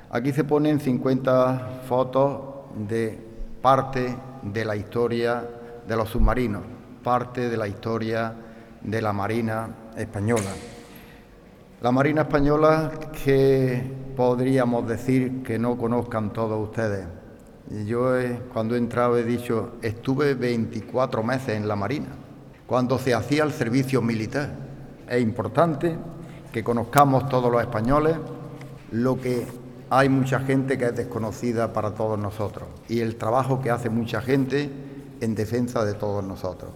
Aquí se ponen 50 fotos de parte de la historia de los submarinos, parte de la historia de la Marina Española. La Marina Española que podríamos decir que no conozcan todos ustedes. Yo cuando he entrado he dicho, estuve 24 meses en la Marina, cuando se hacía el servicio militar. Es importante que conozcamos todos los españoles lo que hay mucha gente que es desconocida para todos nosotros y el trabajo que hace mucha gente en defensa de todos nosotros.